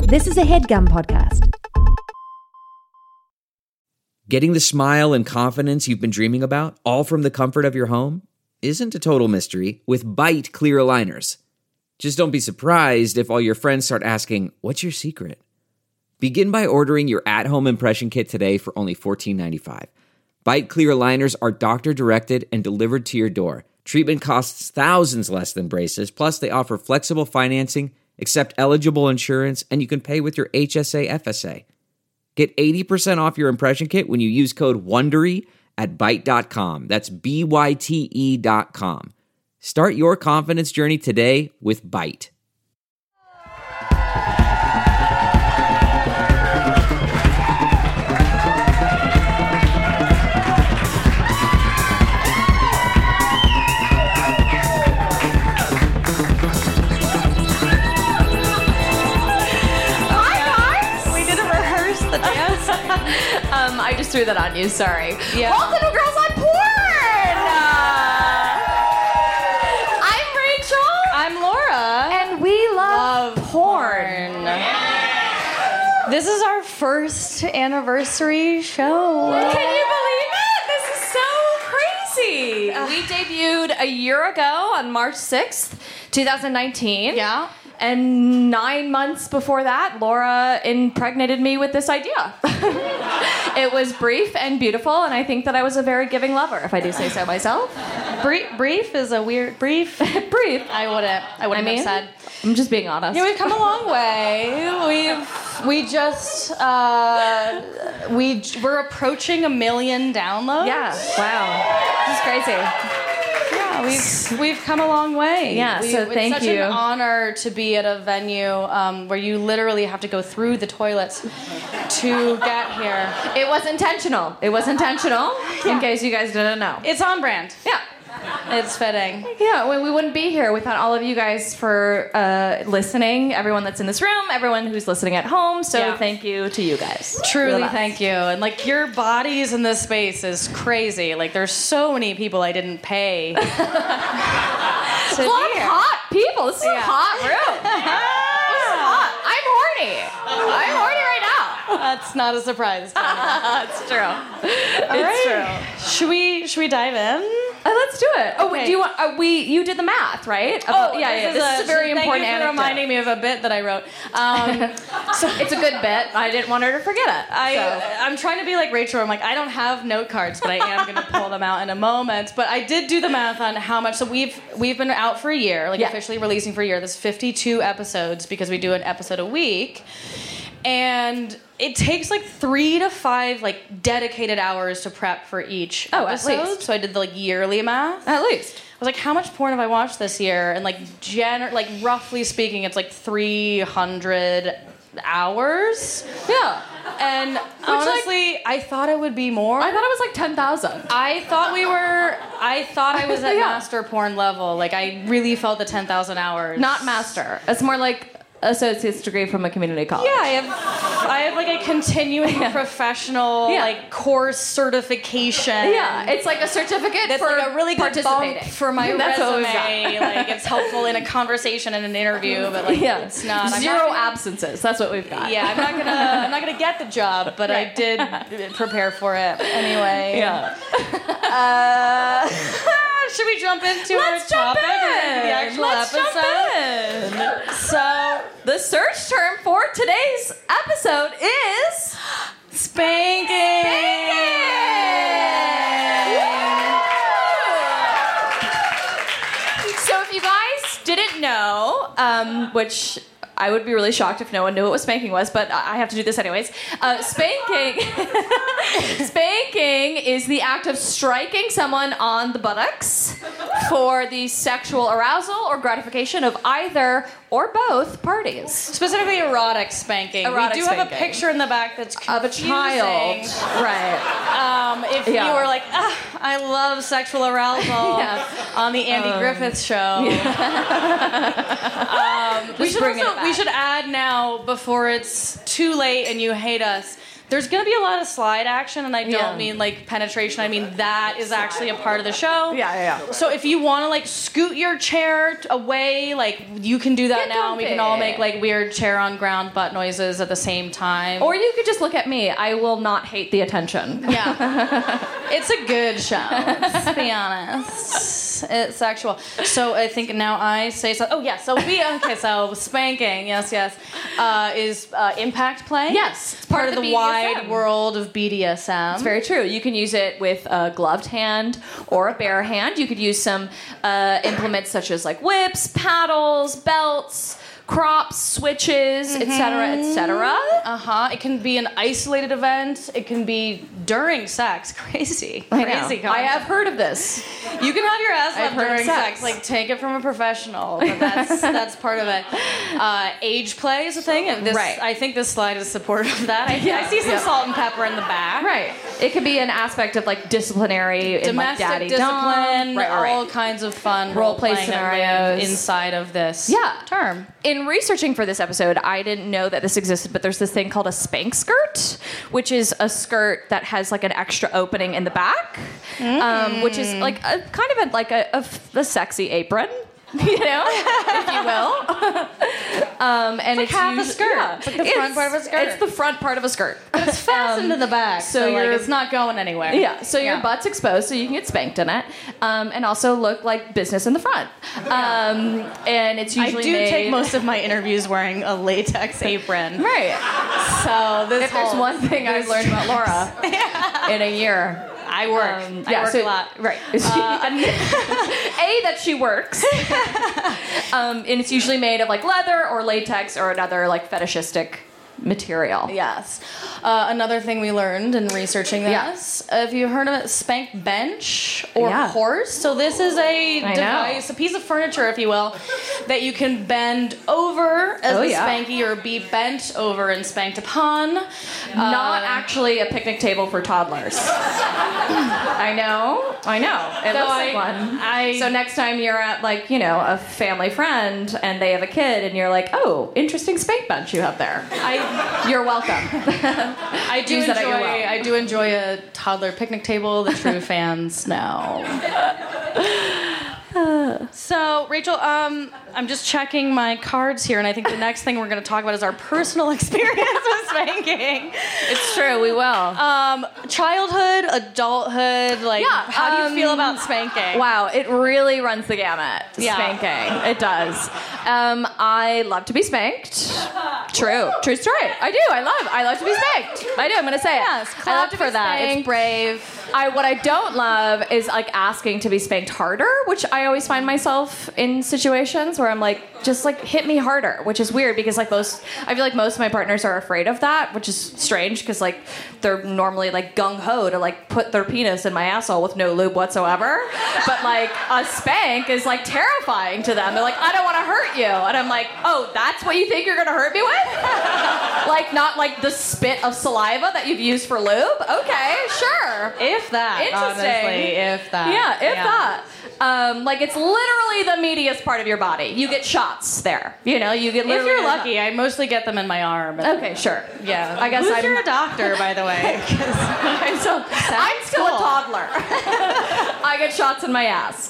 This is a HeadGum podcast. Getting the smile and confidence you've been dreaming about, all from the comfort of your home, isn't a total mystery with Byte clear aligners. Just don't be surprised if all your friends start asking, "What's your secret?" Begin by ordering your at-home impression kit today for only $14.95. Byte clear aligners are doctor-directed and delivered to your door. Treatment costs thousands less than braces, plus they offer flexible financing, accept eligible insurance, and you can pay with your HSA FSA. Get 80% off your impression kit when you use code WONDERY at Byte.com. That's BYTE.com. Start your confidence journey today with Byte. I just threw that on you, sorry. Yeah. Welcome to Girls on Porn! I'm Rachel. I'm Laura. And we love porn. This is our first anniversary show. Can you believe it? This is so crazy. We debuted a year ago on March 6th, 2019. Yeah. And 9 months before that, Laura impregnated me with this idea. It was brief and beautiful, and I think that I was a very giving lover, if I do say so myself. Brief is a weird brief. Brief. I wouldn't have said. I'm just being honest. Yeah, we've come a long way. We're approaching 1 million downloads. Yeah. Wow. This is crazy. Yeah, we've come a long way. Yeah, so thank you. It's such an honor to be at a venue where you literally have to go through the toilets to get here. It was intentional. In case you guys didn't know. It's on brand. Yeah. It's fitting. Yeah, we wouldn't be here without all of you guys for listening, everyone that's in this room, everyone who's listening at home, so Thank you to you guys. Truly thank you. And like your bodies in this space is crazy. Like there's so many people I didn't pay to a lot of hot people. This is a hot room. This is hot. I'm horny right now. That's not a surprise. It's true. It's true. Should we dive in? Let's do it. Oh, okay. do you want? You did the math, right? Yeah. This is a very important Thank you for reminding me of a bit that I wrote. So it's a good bit. I didn't want her to forget it. I'm trying to be like Rachel. I'm like, I don't have note cards, but I am going to pull them out in a moment. But I did do the math on how much. So we've been out for a year, officially releasing for a year. There's 52 episodes because we do an episode a week. And it takes 3 to 5 dedicated hours to prep for each episode. At least. So I did the yearly math. At least. I was like, how much porn have I watched this year? And roughly speaking, it's 300 hours. Yeah. And honestly, I thought it would be more. I thought it was 10,000. I thought I was at master porn level. I really felt the 10,000 hours. Not master. It's more like associate's degree from a community college. Yeah, I have a continuing professional course certification. Yeah, it's a certificate that's for a really good bump for my resume. It's helpful in a conversation and an interview, but it's not. Zero absences. That's what we've got. Yeah, I'm not gonna get the job, but I did prepare for it anyway. Yeah. Should we jump into our topic? The actual episode? So, the search term for today's episode is spanking. So, if you guys didn't know, which I would be really shocked if no one knew what spanking was, but I have to do this anyways. Spanking is the act of striking someone on the buttocks for the sexual arousal or gratification of either or both parties. Specifically erotic spanking. We do have a picture in the back that's confusing. Of a child. Right. If you were like, I love sexual arousal on the Andy Griffith show. We should add now, before it's too late and you hate us, there's going to be a lot of slide action, and I don't mean like penetration. I mean that is actually a part of the show. Yeah. So if you want to like scoot your chair away, like you can do that now. We can all make like weird chair on ground butt noises at the same time. Or you could just look at me. I will not hate the attention. Yeah. It's a good show, let's be honest. It's sexual. So I think now I say so. Oh, yeah. So so spanking, yes, is impact play. Yes. It's part of the wide world of BDSM. It's very true. You can use it with a gloved hand or a bare hand. You could use some implements such as like whips, paddles, belts, crops, switches, etc., etc. It can be an isolated event. It can be during sex. Crazy concept. I have heard of this. You can have your ass I've left heard during sex. sex. Like, take it from a professional. But that's part of it. Age play is a thing. And this, Right. I think this slide is supportive of that. I see some salt and pepper in the back. Right. It could be an aspect of like disciplinary, and, like, Domestic daddy discipline, Right. all kinds of fun Role-play role-playing scenarios inside of this term. In researching for this episode, I didn't know that this existed, but there's this thing called a spank skirt, which is a skirt that has like an extra opening in the back, which is like a kind of a sexy apron. You know, if you will. And it's half a usually- skirt. Yeah. It's like the front part of a skirt. It's the front part of a skirt. It's fastened to the back, so like, you're- it's not going anywhere. Yeah, so your butt's exposed, so you can get spanked in it, and also look like business in the front. And it's I usually do made... take most of my interviews wearing a latex apron. Right. So If there's one thing I've learned about Laura in a year... I work. I work a lot. Right. That she works. And it's usually made of like leather or latex or another like fetishistic material. Yes. Another thing we learned in researching this, have you heard of it? Spank bench or horse? So this is a device, a piece of furniture, if you will, that you can bend over as the spanky or be bent over and spanked upon. Not actually a picnic table for toddlers. I know. It looks like one. So next time you're at like, you know, a family friend and they have a kid and you're like, oh, interesting spank bench you have there. You're welcome. I do enjoy a toddler picnic table. The true fans know. So, Rachel, I'm just checking my cards here, and I think the next thing we're going to talk about is our personal experience with spanking. It's true, we will. Childhood, adulthood, like, how do you feel about spanking? Wow, it really runs the gamut, spanking. It does. I love to be spanked. True story. I love to be spanked. I do, I'm going to say it. Yes, I love clap to for be that. spanked. It's brave. What I don't love is like asking to be spanked harder, which I always find myself in situations where I'm like, just like hit me harder, which is weird because like I feel like most of my partners are afraid of that, which is strange because like they're normally like gung ho to like put their penis in my asshole with no lube whatsoever. But like a spank is like terrifying to them. They're like, I don't want to hurt you. And I'm like, oh, that's what you think you're going to hurt me with? Like not like the spit of saliva that you've used for lube? Okay, sure. If that. Interesting. Honestly, if that. Yeah, if that. Like it's literally the meatiest part of your body. You get shots there. You know, you get. If you're lucky, I mostly get them in my arm. Okay, sure. Yeah, I guess you're a doctor, by the way. I'm still a toddler. I get shots in my ass.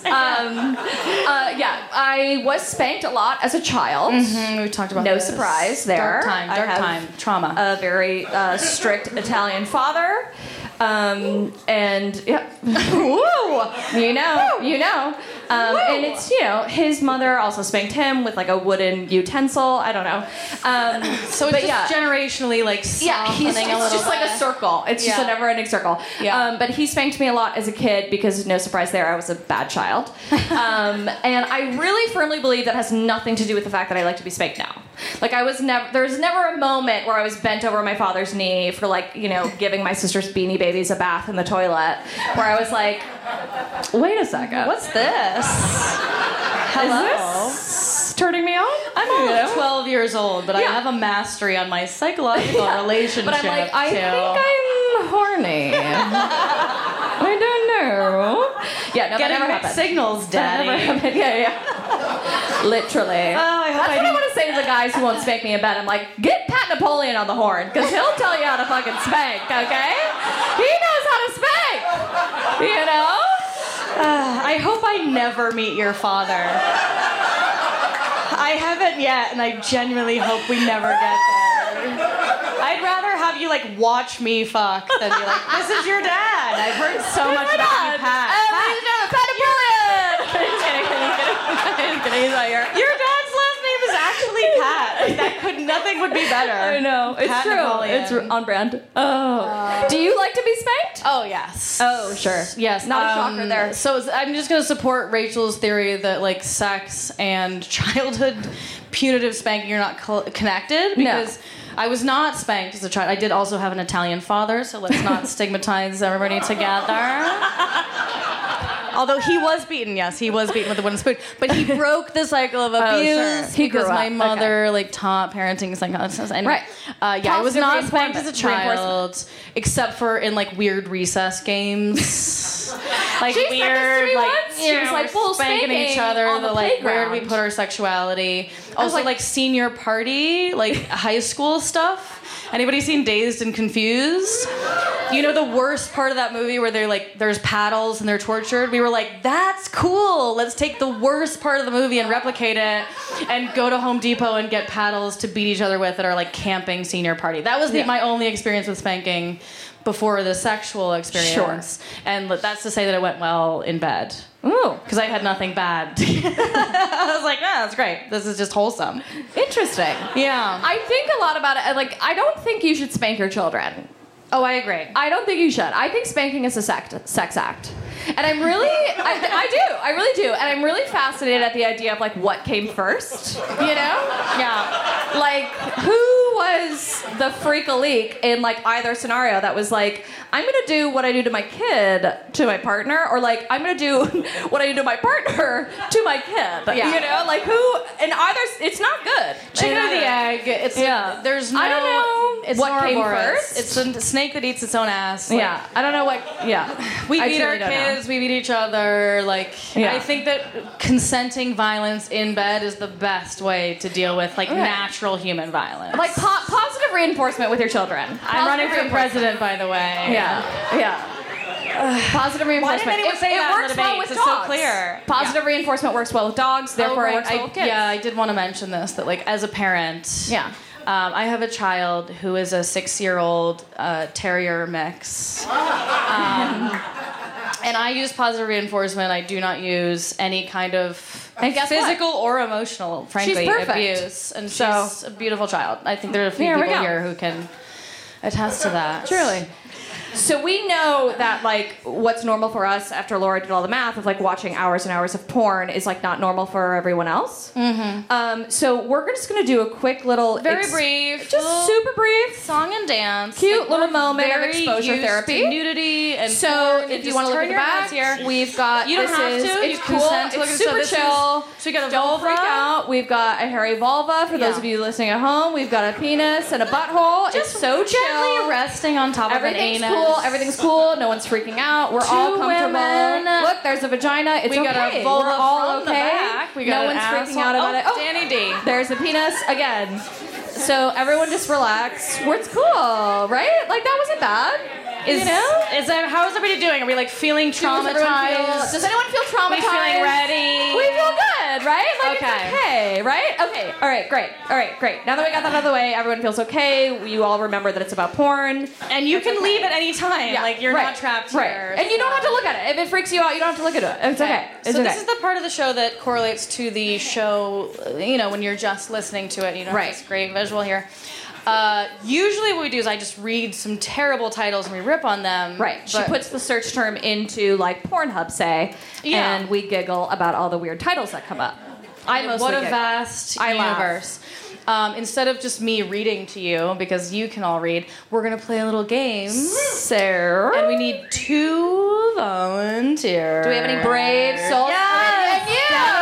I was spanked a lot as a child. We talked about no this. surprise there. Dark time, trauma. A very strict Italian father. And yeah, woo, you know, and it's, you know, his mother also spanked him with like a wooden utensil. I don't know. So it's just generationally like softening it's a little just bit. like a circle. It's just a never-ending circle. Yeah. But he spanked me a lot as a kid because no surprise there, I was a bad child. And I really firmly believe that has nothing to do with the fact that I like to be spanked now. Like there was never a moment where I was bent over my father's knee for like, you know, giving my sister's Beanie Babies a bath in the toilet, where I was like, wait a second, What's this? Hello. Is this turning me on? I'm only 12 years old, but I have a mastery on my psychological relationship. But I'm like, I think I'm horny. I don't know. Yeah, no, that Getting never mixed happened. signals, That Daddy. never happened. Yeah. Literally. Oh, I hope That's what I want to to say to the guys who won't spank me in bed, I'm like, get Pat Napoleon on the horn, because he'll tell you how to fucking spank, okay? He knows how to spank, you know? I hope I never meet your father. I haven't yet, and I genuinely hope we never get there. I'd rather have you, like, watch me fuck than be like, this is your dad. I've heard so much about you, Pat. Pat Napoleon! Just kidding, he's not here. Your dad's last name is actually Pat. Like, nothing would be better. I know. It's Pat true. Napoleon. It's on brand. Oh. Do you like to be spanked? Oh, yes. Oh, sure. Yes. Not a shocker there. So I'm just going to support Rachel's theory that, like, sex and childhood punitive spanking are not connected, because I was not spanked as a child. I did also have an Italian father, so let's not stigmatize everybody together. Although he was beaten, yes, he was beaten with a wooden spoon. But he broke the cycle of abuse because my mother like taught parenting psychologists. And, right. I was not spanked as a child, except for in like weird recess games. Like she weird, like she was like full spanking each other. On the like where do we put our sexuality? Also like senior party, like high school stuff. Anybody seen Dazed and Confused? You know the worst part of that movie where they're like, there's paddles and they're tortured? We were like, that's cool. Let's take the worst part of the movie and replicate it and go to Home Depot and get paddles to beat each other with at our like camping senior party. That was my only experience with spanking before the sexual experience. Sure. And that's to say that it went well in bed. Ooh. Because I had nothing bad. I was like, that's great. This is just wholesome. Interesting. Yeah. I think a lot about it. Like, I don't think you should spank your children. Oh, I agree. I don't think you should. I think spanking is a sex act. And I'm really, I really do. And I'm really fascinated at the idea of, like, what came first, you know? Yeah. Like, who was the freak-a-leak in, like, either scenario that was like, I'm going to do what I do to my kid to my partner, or, like, I'm going to do what I do to my partner to my kid. Yeah. You know? Like, who, in either, it's not good. Chicken or the egg. It's, there's no, I don't know it's what came Ouroboros. first. It's a snake that eats its own ass. Like, Yeah. I don't know what, we I beat our truly don't know. kids, we beat each other. Like, I think that consenting violence in bed is the best way to deal with, like, natural human violence. Like positive reinforcement with your children. I'm running for president, by the way. Yeah. Positive reinforcement. Why didn't anyone say that in the works well debates? with It's dogs. so clear. Positive reinforcement works well with dogs, therefore it works well with kids. Yeah, I did want to mention this, that, like, as a parent... Yeah. I have a child who is a 6-year-old terrier mix. And I use positive reinforcement. I do not use any kind of physical or emotional, frankly, abuse. And she's a beautiful child. I think there are a few people here who can attest to that. Truly. So we know that, like, what's normal for us after Laura did all the math of, like, watching hours and hours of porn is, like, not normal for everyone else. Mm-hmm. So we're just going to do a quick little... Very brief. Just super brief. Song and dance. Cute little moment of exposure used therapy. To nudity and so porn. If you want to look at the back, here. we've got... You don't have to. It's you cool. Consent to it's look super at chill. So we got a Don't vulva. freak out. We've got a hairy vulva for those of you listening at home. We've got a penis and a butthole. Just it's so gently chill. resting on top of an anus. Everything's cool. No one's freaking out. We're all comfortable. Women. Look, there's a vagina. It's we okay. got a vulva We're all from okay. The back. We got no one's freaking out about it. Oh, Danny D. There's a penis again. So everyone just relax. It's cool, right? Like that wasn't bad. You know? How is everybody doing? Are we like feeling traumatized? Does anyone feel traumatized? We feeling ready? We feel good, right? Like okay. It's okay, right? Okay. All right, great. Now that we got that out of the way, everyone feels okay. You all remember that it's about porn. And you can leave at any time. Yeah, like you're not trapped here. Right. And you don't have to look at it. If it freaks you out, you don't have to look at it. It's okay. It's so this is the part of the show that correlates to the show, you know, when you're just listening to it. You don't have this great visual here. Usually what we do is I just read some terrible titles and we rip on them. Right. She puts the search term into like Pornhub, say, and we giggle about all the weird titles that come up. What a vast universe. Instead of just me reading to you, because you can all read, we're going to play a little game. So, and we need 2 volunteers. Do we have any brave souls? Yes! And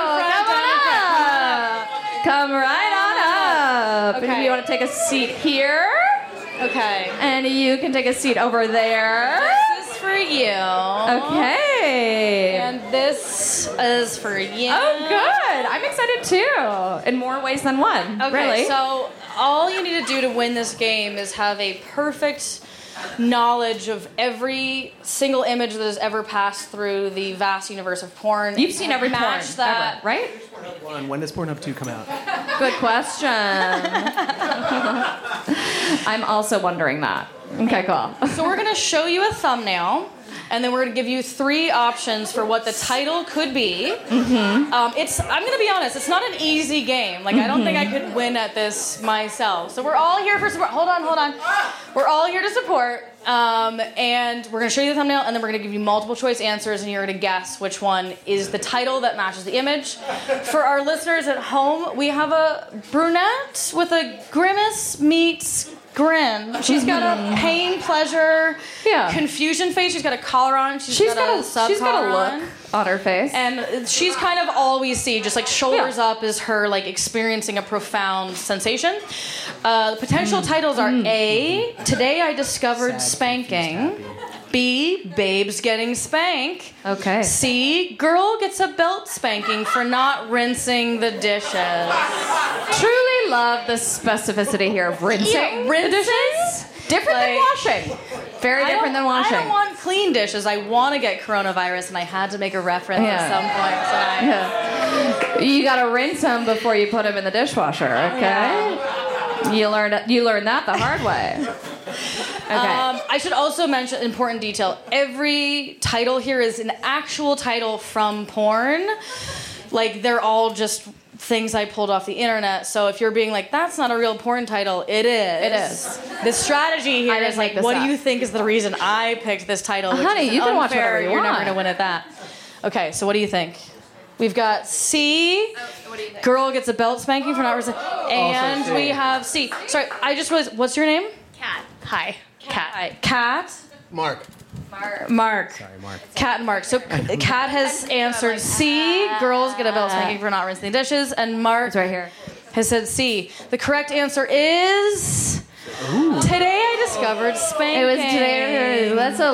you! Come right on up. Okay. And if you want to take a seat here. Okay. And you can take a seat over there. This is for you. Okay. And this is for you. Oh, good. I'm excited would too, in more ways than one. Okay, really. so all you need to do to win this game is have a perfect knowledge of every single image that has ever passed through the vast universe of porn. You've seen every porn match that, ever, right? When does Pornhub 2 come out? Good question. I'm also wondering that. Okay, cool. So we're gonna show you a thumbnail, and then we're gonna give you 3 options for what the title could be. Mm-hmm. I'm gonna be honest, it's not an easy game. Like I don't think I could win at this myself. So we're all here for support. Hold on. We're all here to support. And we're gonna show you the thumbnail, and then we're gonna give you multiple choice answers, and you're gonna guess which one is the title that matches the image. For our listeners at home, we have a brunette with a grimace meets grin. She's got a pain, pleasure, confusion face. She's got a collar on. She's got a look on her face. And she's kind of all we see, just like shoulders up is her like experiencing a profound sensation. The potential titles are A, Today I Discovered Spanking. B, Babes Getting Spank. Okay. C, Girl Gets a Belt Spanking for not rinsing the dishes. Truly love the specificity here of rinsing. Yeah, the dishes. Different than washing. Very different than washing. I don't want clean dishes. I want to get coronavirus, and I had to make a reference at some point tonight. Yeah. You got to rinse them before you put them in the dishwasher, okay? Yeah. You learned that the hard way. Okay. I should also mention important detail. Every title here is an actual title from porn. Like, they're all just things I pulled off the internet. So if you're being like, that's not a real porn title, it is. It is. The strategy here is like, what do you think is the reason I picked this title? Honey, you can watch whatever you want. You're never going to win at that. Okay, so what do you think? We've got C, Girl Gets a Belt Spanking for not resisting. And we have C. Sorry, I just realized, what's your name? Cat. Hi. Cat. Hi. Cat? Mark. Sorry, Mark. Cat and Mark. So Cat has answered C, Girls Get a Belt Spanking for not rinsing the dishes, and Mark It's right here. has said C. The correct answer is... Today I discovered spanking. It was today.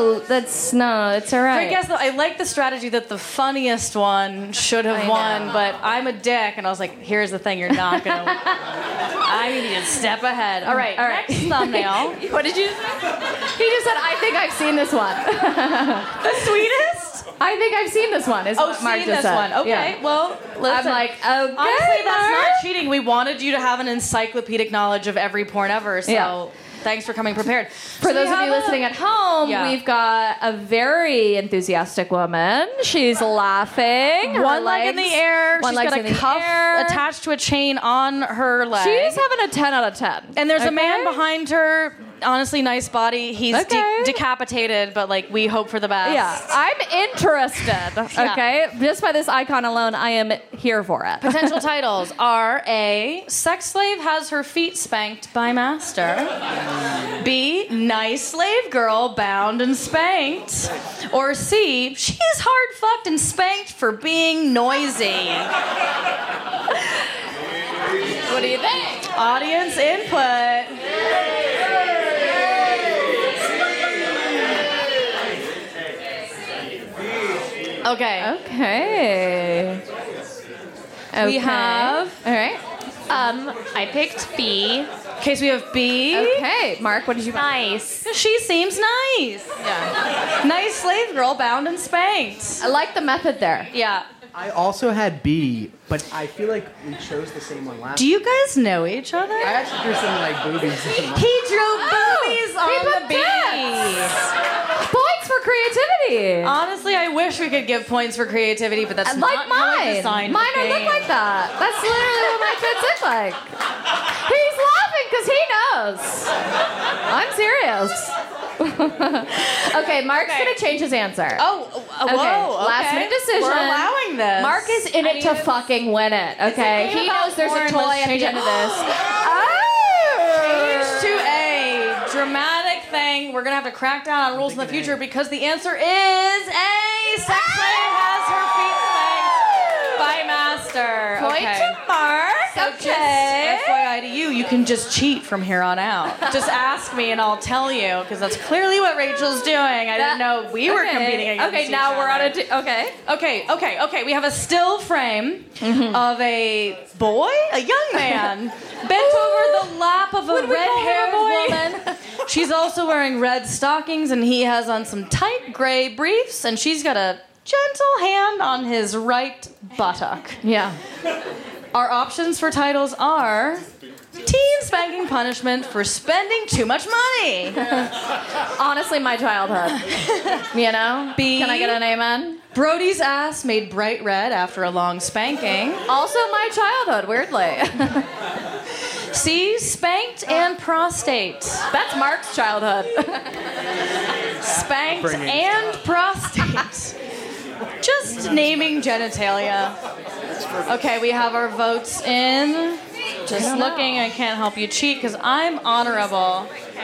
It's all right. I guess though, I like the strategy that the funniest one should have won, but I'm a dick, and I was like, here's the thing, you're not gonna win. I need you to step ahead. All right. Next thumbnail. What did you say? He just said, I think I've seen this one. The sweetest? I think I've seen this one. Is what Mark seen just this said. one. Okay, Yeah. well, listen. I'm like, okay, honestly, that's Mark. not cheating. We wanted you to have an encyclopedic knowledge of every porn ever, so thanks for coming prepared. For those of you listening at home, we've got a very enthusiastic woman. She's laughing. One leg in the air. She's got a cuff attached to a chain on her leg. She's having a 10 out of 10. And there's a man behind her. Honestly, nice body. He's decapitated, but like we hope for the best. Yeah, I'm interested. Okay, just by this icon alone, I am here for it. Potential titles are A, Sex Slave Has Her Feet Spanked by Master. B, Nice Slave Girl Bound and Spanked. Or C, She's Hard Fucked and Spanked for Being Noisy. What do you think? Audience input. Okay. We have... All right. I picked B. Okay, so we have B. Okay, Mark, what did you pick? Nice. She seems nice. Yeah. Nice slave girl bound and spanked. I like the method there. Yeah. I also had B, but I feel like we chose the same one last Do you guys know each other? I actually drew something like boobies. He drew boobies on the B. Points for creativity. Honestly, I wish we could give points for creativity, but that's like not how I mine. designed Mine the don't look game. like that. That's literally what my fits look like. He's laughing because he knows. I'm serious. Okay, Mark's gonna change his answer. Oh, Okay, whoa. last minute decision. We're allowing this. Mark is in it to fucking win it. Okay, he knows there's a toy at the end of this. Change to A. Dramatic thing. We're going to have to crack down on rules in the future because the answer is A. Sex slave has her feet spanked by master. Point to Mark. just FYI to you, you can just cheat from here on out. Just ask me and I'll tell you, because that's clearly what Rachel's doing. I didn't know we were competing against Okay, each now other. we're on a... Okay. We have a still frame of a boy, a young man, bent over the lap of a red-haired woman. She's also wearing red stockings, and he has on some tight gray briefs, and she's got a gentle hand on his right buttock. Yeah. Our options for titles are teen spanking punishment for spending too much money. Honestly, my childhood. You know? B. Can I get an amen? Brody's ass made bright red after a long spanking. Also my childhood, weirdly. C. Spanked and prostate. That's Mark's childhood. Spanked and prostate. Just naming genitalia. Okay, we have our votes in. Just looking, I can't help you cheat because I'm honorable.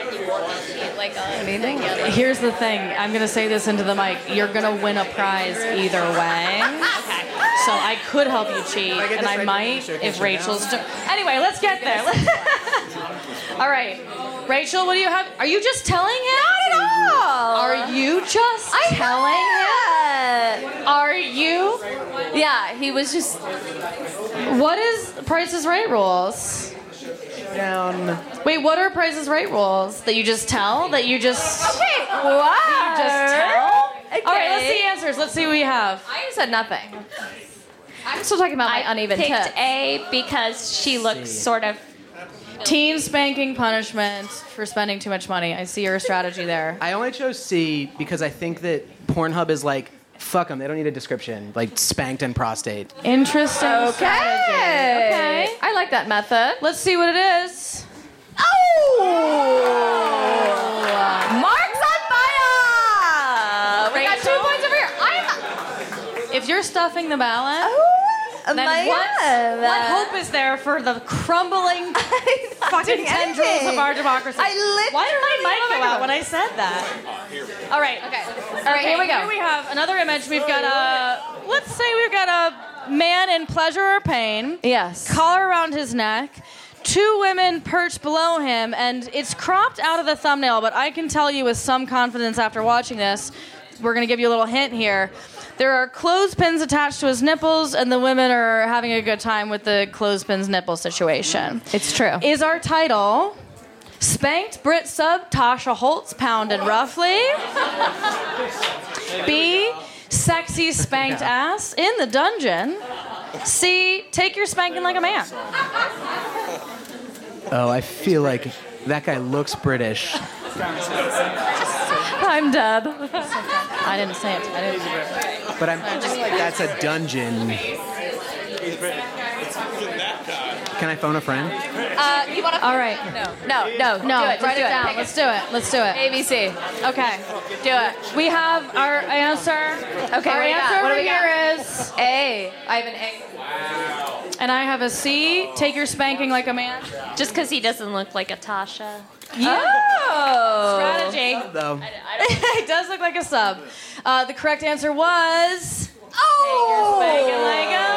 Here's the thing. I'm going to say this into the mic. You're going to win a prize either way. Okay. So I could help you cheat, and I might if Rachel's... Anyway, let's get there. All right. Rachel, what do you have? Are you just telling him? Not at all. Are you just telling him? Are you? Yeah, he was just... What is Price is Right rules? Down. Wait, what are Price is Right rules? That you just tell? That you just... Okay, wow. You just tell? Okay. All right, let's see answers. Let's see what we have. I said nothing. I'm still talking about my uneven picked tits. A because she looks sort of... Teen spanking punishment for spending too much money. I see your strategy there. I only chose C because I think that Pornhub is like, fuck them, they don't need a description. Like, spanked and prostate. Interesting strategy. Okay. I like that method. Let's see what it is. Mark's on fire! We got 2 Rachel? points over here. If you're stuffing the ballot, then what hope is there for the crumbling fucking tendrils of our democracy? Why did my mic go out when I said that? All right. Okay. All right, here we go. Here we have another image. We've got let's say we've got a man in pleasure or pain. Yes. Collar around his neck. 2 women perched below him, and it's cropped out of the thumbnail, but I can tell you with some confidence after watching this, we're going to give you a little hint here. There are clothespins attached to his nipples, and the women are having a good time with the clothespins nipple situation. It's true. Is our title Spanked Brit Sub Tasha Holtz Pounded Roughly? B. Sexy Spanked Ass in the Dungeon? C. Take Your Spanking Like a Man? Oh, I feel like that guy looks British. I'm dead. I didn't say it. But I'm feeling like that's a dungeon. Can I phone a friend? You want to? All right. No. No, Do it. write Just it down. Take Let's do it. Let's do it. ABC. Okay. Do it. We have our answer. Okay, Our what do we got? answer What do over we got? here is, A. I have an A. and I have a C. Take Your Spanking Like a Man. Just because he doesn't look like a Tasha. Oh. Strategy. Though. It does look like a sub. The correct answer was Oh. Spanking Like a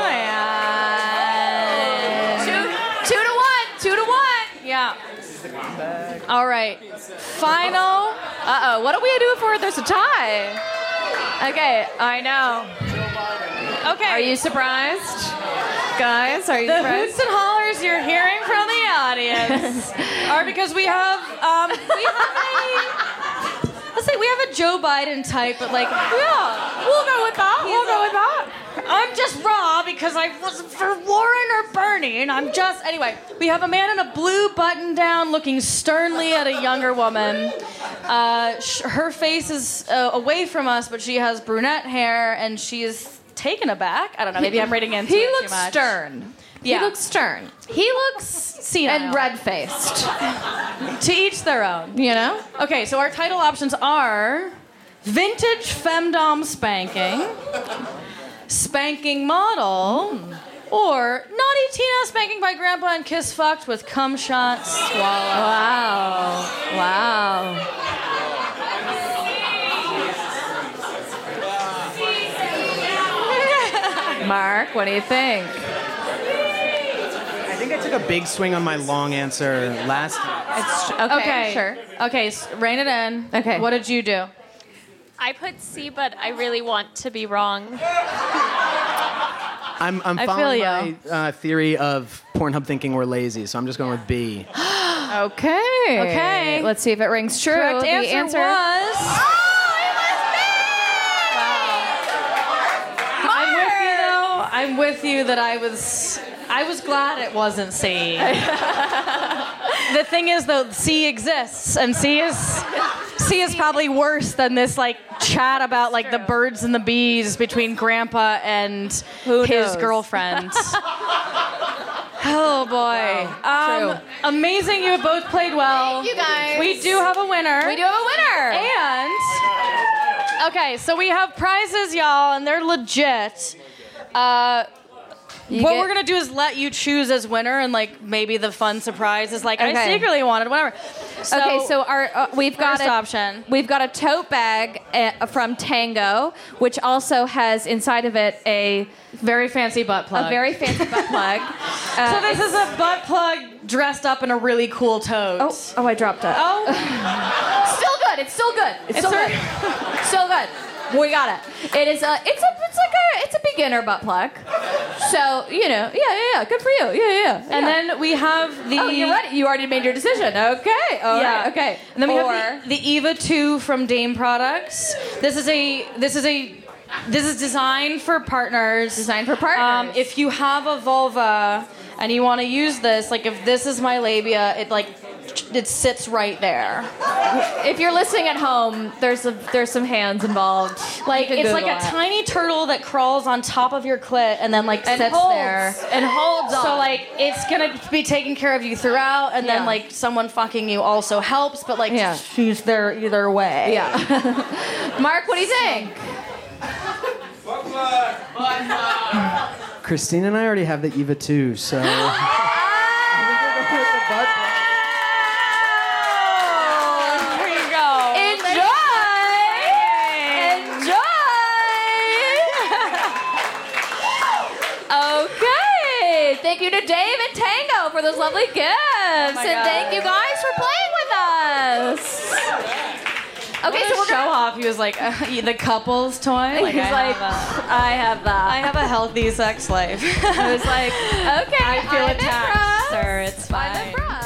Man. 2 to 1. 2 to 1. Yeah. All right. Final. Uh-oh. What do we do for there's a tie? Okay, I know. Okay. Are you surprised? Guys, are you The surprised? hoots and hollers you're hearing from the audience are because we have a Joe Biden type, but like, yeah, we'll go with that. We'll go with that. I'm just raw because I wasn't for Warren or Bernie, and I'm just anyway. We have a man in a blue button-down, looking sternly at a younger woman. Her face is away from us, but she has brunette hair, and she is taken aback. I don't know. Maybe I'm reading into He it looks too much. stern. Yeah. He looks stern. He looks senile. And red-faced. To each their own. You know? Okay, so our title options are Vintage Femdom Spanking, Spanking Model, or Naughty Tina Spanking by Grandpa and Kiss Fucked with Cum Shot Swallow. Wow. Mark, what do you think? I think think I took a big swing on my long answer last time. Okay, sure. Okay, rein it in. Okay. What did you do? I put C, but I really want to be wrong. I'm I following feel my theory of Pornhub thinking we're lazy, so I'm just going with B. Okay. Let's see if it rings true. Correct The answer was... I'm with you that I was glad it wasn't C. The thing is, though, C exists, and C is probably worse than this like chat about like the birds and the bees between Grandpa and his girlfriend. Oh boy! True. Amazing, you have both played well. Thank you guys. We do have a winner. We do have a winner. And okay, so we have prizes, y'all, and they're legit. What we're gonna do is let you choose as winner, and like maybe the fun surprise is like I secretly wanted whatever. So our we've got first option. We've got a tote bag from Tango, which also has inside of it a Very fancy butt plug. very fancy butt plug. So this is a butt plug dressed up in a really cool tote. Oh, I dropped it. Oh. Still good. It's still good. It's still good. Still good. We got it. It is it's a beginner butt plug. So, yeah. Good for you. Yeah. And then we have the... Oh, you're ready. You already made your decision. Okay. All right. Okay. And then we have the Eva 2 from Dame Products. This is designed for partners. Designed for partners. If you have a vulva and you want to use this, like if this is my labia, it sits right there. If you're listening at home, there's some hands involved. Like it's like a tiny turtle that crawls on top of your clit and then like sits there and holds on. So like it's gonna be taking care of you throughout, and then like someone fucking you also helps, but like she's there either way. Yeah. Mark, what do you think? Christine and I already have the Eva 2, so... Thank you to Dave and Tango for those lovely gifts. And thank you guys for playing with us. Okay, so we're show off. He was like, the couple's toy? Like, he's I have that. I have a healthy sex life. I was like, okay, I feel I'm attacked, impressed. sir. It's fine. I'm impressed.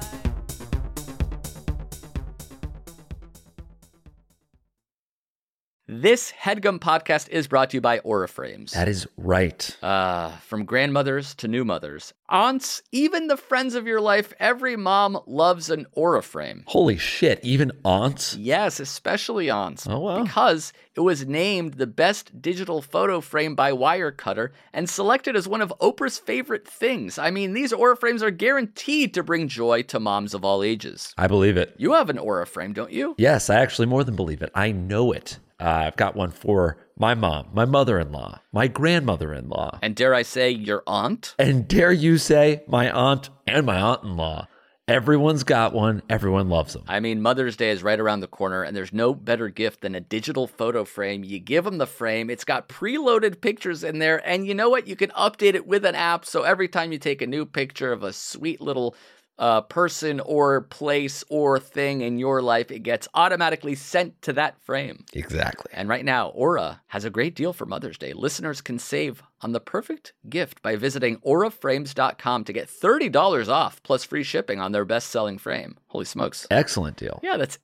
This HeadGum podcast is brought to you by Auraframes. That is right. From grandmothers to new mothers, aunts, even the friends of your life, every mom loves an Auraframe. Holy shit, even aunts? Yes, especially aunts. Oh, wow. Because it was named the best digital photo frame by Wirecutter and selected as one of Oprah's favorite things. I mean, these Auraframes are guaranteed to bring joy to moms of all ages. I believe it. You have an Auraframe, don't you? Yes, I actually more than believe it. I know it. I've got one for my mom, my mother-in-law, my grandmother-in-law. And dare I say, your aunt? And dare you say, my aunt and my aunt-in-law. Everyone's got one. Everyone loves them. I mean, Mother's Day is right around the corner, and there's no better gift than a digital photo frame. You give them the frame. It's got preloaded pictures in there, and you know what? You can update it with an app, so every time you take a new picture of a sweet little person or place or thing in your life, it gets automatically sent to that frame. Exactly. And right now, Aura has a great deal for Mother's Day. Listeners can save on the perfect gift by visiting auraframes.com to get $30 off plus free shipping on their best-selling frame. Holy smokes. Excellent deal. Yeah, that's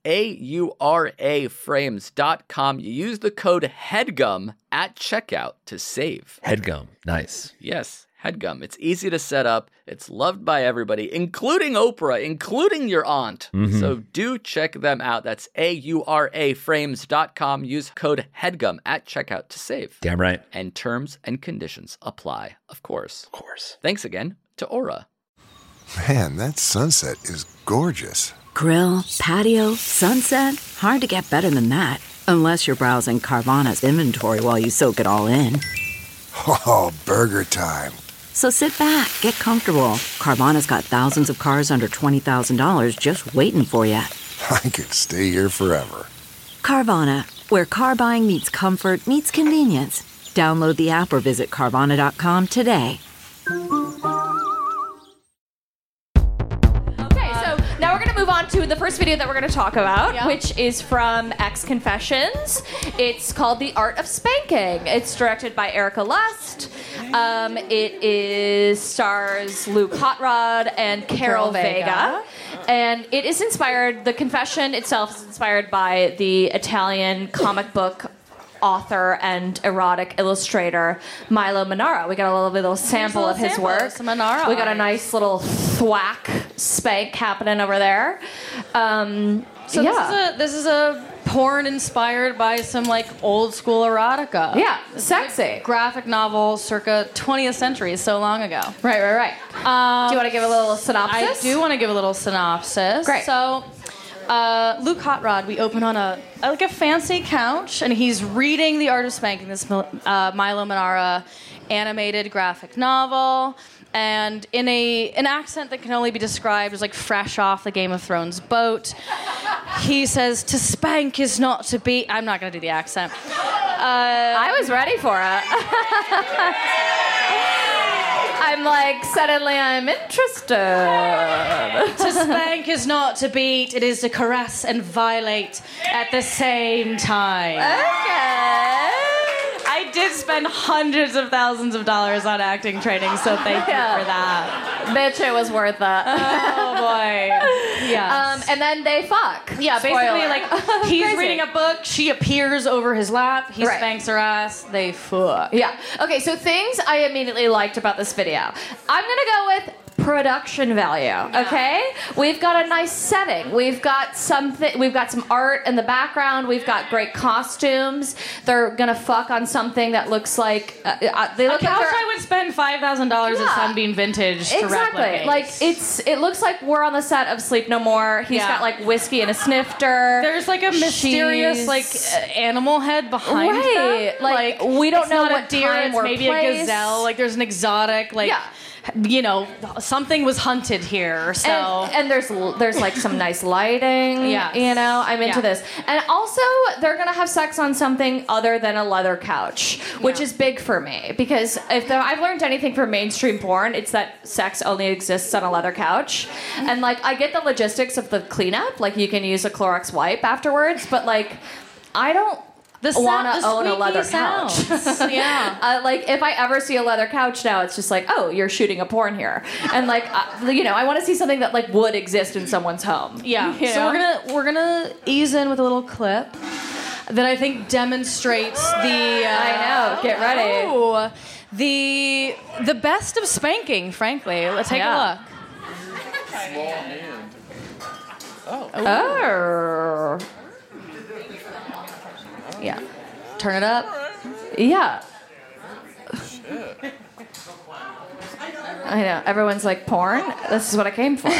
auraframes.com. You use the code HEADGUM at checkout to save. HeadGum. Nice. Yes. HeadGum. It's easy to set up. It's loved by everybody, including Oprah, including your aunt. Mm-hmm. So do check them out. That's auraframes.com. Use code HEADGUM at checkout to save. Damn right. And terms and conditions apply, of course. Of course. Thanks again to Aura. Man, that sunset is gorgeous. Grill, patio, sunset. Hard to get better than that. Unless you're browsing Carvana's inventory while you soak it all in. Oh, burger time. So sit back, get comfortable. Carvana's got thousands of cars under $20,000 just waiting for you. I could stay here forever. Carvana, where car buying meets comfort meets convenience. Download the app or visit Carvana.com today. to move on to the first video that we're going to talk about, which is from X Confessions. It's called The Art of Spanking. It's directed by Erica Lust. It stars Luke Hotrod and Carol Vega. And it is inspired, the confession itself is inspired by the Italian comic book author and erotic illustrator Milo Manara. We got a little sample of his work. Manara. We got a nice little thwack spank happening over there. This is a porn inspired by some like old school erotica. Yeah, sexy. Graphic novel circa 20th century, so long ago. Right. Do you want to give a little synopsis? I do want to give a little synopsis. Great. So, Luke Hotrod, we open on a fancy couch, and he's reading The Art of Spanking, this Milo Manara animated graphic novel, and in an accent that can only be described as like fresh off the Game of Thrones boat, he says, "To spank is not to be." I'm not going to do the accent. I was ready for it. I'm like, suddenly I'm interested. To spank is not to beat, it is to caress and violate at the same time. Okay. I did spend hundreds of thousands of dollars on acting training, so thank you for that. Bitch, it was worth it. Oh boy. Yes. And then they fuck. Yeah, basically, Spoiler. like, he's Crazy. reading a book, she appears over his lap, he spanks her ass, they fuck. Yeah. Okay, so things I immediately liked about this video. I'm gonna go with production value, okay? We've got a nice setting. We've got some art in the background. We've got great costumes. They're gonna fuck on something that looks like they look a couch like I would spend $5,000 at Sunbeam Vintage to replicate. Like it looks like we're on the set of Sleep No More. He's got like whiskey and a snifter. There's like a mysterious animal head behind them. Like we don't it's know not what a deer, time it's or maybe place. a gazelle. Like there's an exotic you know, something was hunted here. So and there's like some nice lighting. Yeah, you know, I'm into this. And also, they're gonna have sex on something other than a leather couch, which is big for me because I've learned anything from mainstream porn, it's that sex only exists on a leather couch. And like, I get the logistics of the cleanup, like you can use a Clorox wipe afterwards, but like, I don't want to own a leather couch. Yeah. Like if I ever see a leather couch now, it's just like, oh, you're shooting a porn here, and like, you know, I want to see something that like would exist in someone's home. Yeah. You So know? we're gonna ease in with a little clip that I think demonstrates the. I know. Get ready. Oh, the best of spanking. Frankly, let's take a look. Oh. Yeah. Turn it up. Yeah. I know. Everyone's like, porn? This is what I came for.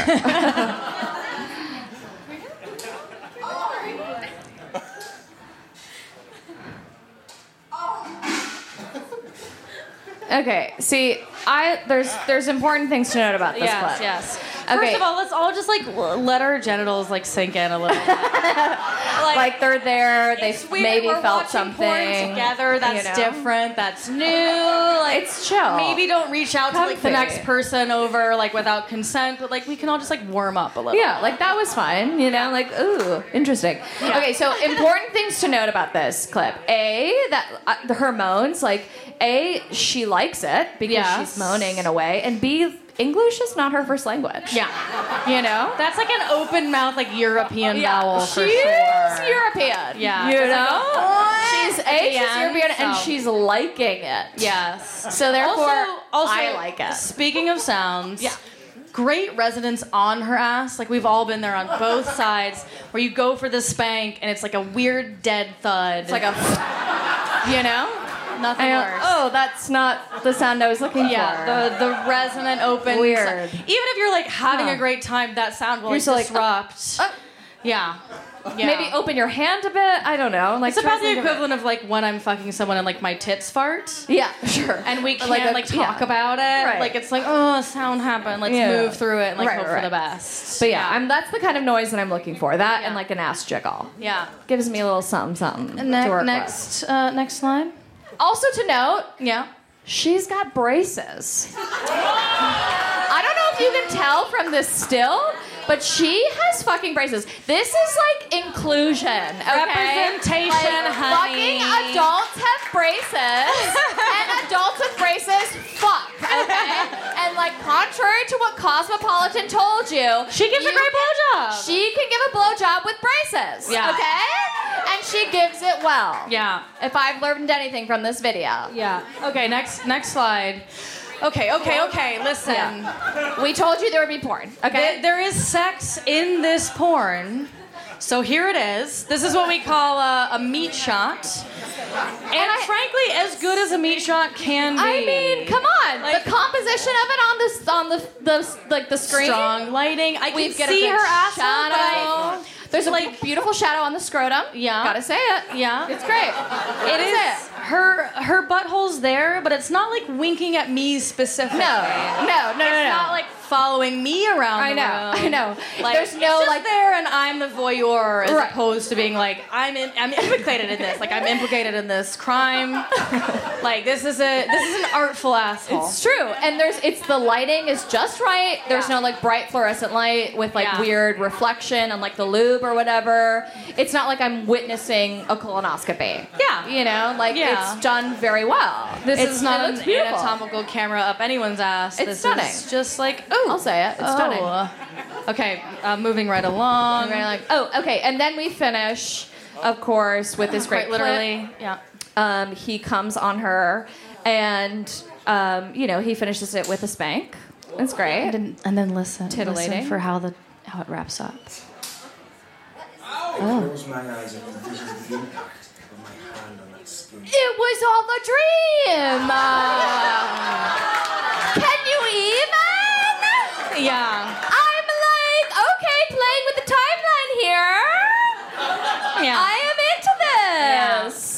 Okay, see, there's important things to note about this clip. Yes. Okay. First of all, let's all just like let our genitals like sink in a little bit. Like they're there, they It's weird. maybe We're felt watching something porn together. That's you know? different. That's new. Like, It's chill. Maybe don't reach out to like the Comfy. next person over like without consent, but like we can all just like warm up a little. Yeah, like that was fun, you know, like, ooh, interesting. Yeah. Okay, so important things to note about this clip. Her moans, like, A, she likes it because Yes. she's moaning in a way, and B, English is not her first language. Yeah. You know? That's like an open mouth like European vowel for She's sure. European. Yeah. You It's like know? a She's at the she's end, European and so- she's liking it. Yes. So therefore, also, I like it. Speaking of sounds, great resonance on her ass. Like we've all been there on both sides, where you go for the spank and it's like a weird dead thud. It's like a, you know? Nothing worse. Oh, that's not the sound I was looking for. Yeah, the resonant open. Weird. Even if you're like having a great time, that sound will You're like still like, disrupt. Yeah. Yeah. Maybe open your hand a bit. I don't know. Like It's about try the something equivalent of like when I'm fucking someone and like my tits fart. Yeah, sure. And we can't Like like, a- talk yeah. about it. Right. Like it's like, oh, a sound happened. Let's Yeah. move through it and like Right, hope right. for the best. But yeah, that's the kind of noise that I'm looking for. That and like an ass jiggle. Yeah. Gives me a little something to work with. Next slide. Also to note, Yeah. she's got braces. I don't know if you can tell from this still, But she has fucking braces. This is like inclusion, okay? Representation, like, honey. Fucking adults have braces, and adults with braces fuck, okay? And like, contrary to what Cosmopolitan told you, she gives a great blowjob. She can give a blowjob with braces, okay? And she gives it well. Yeah. If I've learned anything from this video. Yeah. Okay, next slide. Okay, listen. Yeah. We told you there would be porn, okay? There is sex in this porn. So here it is. This is what we call a meat shot. And frankly, as good as a meat shot can be. I mean, come on. Like, the composition of it on the screen. Strong lighting. I can get see a good her asshole, shadow. but There's a beautiful shadow on the scrotum. Yeah. Gotta say it. Yeah. It's great. It is. Her butthole's there, but it's not like winking at me specifically. No. It's not like following me around the room. I know. Like, There's no it's just like there, and I'm the voyeur, as opposed to being like I'm implicated in this. Like I'm implicated in this crime. Like this is an artful asshole. It's true, and it's the lighting is just right. There's no like bright fluorescent light with like weird reflection on like the lube or whatever. It's not like I'm witnessing a colonoscopy. Yeah, you know, like it's done very well. This is not an anatomical camera up anyone's ass. It's stunning. Is just like I'll say it. It's stunning. Okay, moving right along. Okay, and then we finish, of course, with this great quite literally. clip. Yeah. He comes on her, and he finishes it with a spank. It's great. And then listen Titillating. for how it wraps up. Close my eyes and envision the impact of my hand on that skin. It was all a dream. Can you even? Yeah. I'm like, okay, playing with the timeline here. Yeah. I am into this.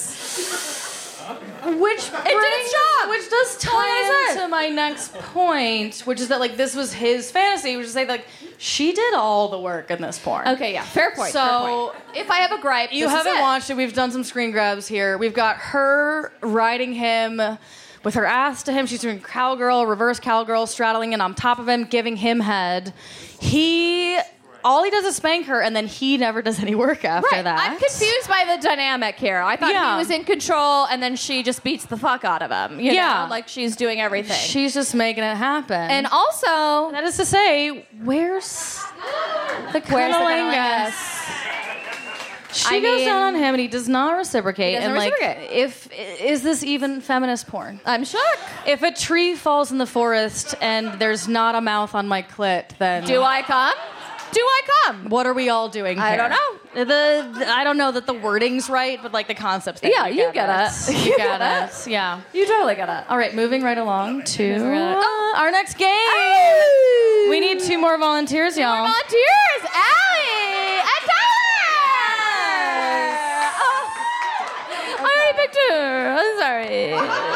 Which does tie into my next point, which is that like this was his fantasy, which is like she did all the work in this porn. Okay, yeah, fair point. So if I have a gripe, you haven't watched it. We've done some screen grabs here. We've got her riding him with her ass to him. She's doing cowgirl, reverse cowgirl, straddling in on top of him, giving him head. All he does is spank her, and then he never does any work after that. I'm confused by the dynamic here. I thought he was in control, and then she just beats the fuck out of him. You know? Like she's doing everything. She's just making it happen. And also, that is to say, where's the cunnilingus? She goes down on him, and he does not reciprocate. Is this even feminist porn? I'm shocked. If a tree falls in the forest and there's not a mouth on my clit, then do I come? Do I come? What are we all doing here? I don't know. I don't know that the wording's right, but like the concept's there. Yeah, you get it. You get it. Yeah. You totally get it. All right, moving right along to our next game. Oh. We need 2 more volunteers, y'all. 2 more volunteers. Allie and Tyler. Oh. All right, Victor. I'm sorry.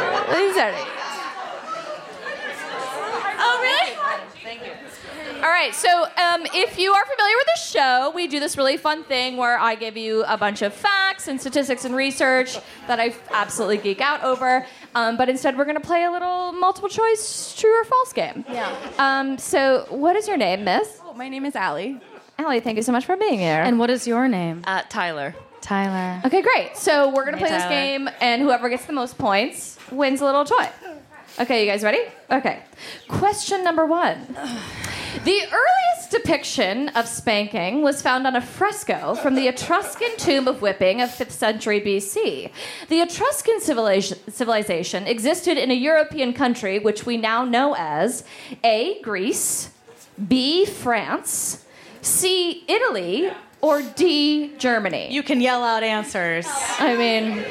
Oh, really? Thank you. All right, so if you are familiar with the show, we do this really fun thing where I give you a bunch of facts and statistics and research that I absolutely geek out over. But instead, we're going to play a little multiple choice true or false game. Yeah. So what is your name, miss? Oh, my name is Allie. Allie, thank you so much for being here. And what is your name? Tyler. Tyler. Okay, great. So we're going to play this Tyler. game, and whoever gets the most points wins a little toy. Okay, you guys ready? Okay. Question number 1. The earliest depiction of spanking was found on a fresco from the Etruscan tomb of whipping of 5th century BC. The Etruscan civilization existed in a European country which we now know as A, Greece, B, France, C, Italy, or D, Germany. You can yell out answers. I mean...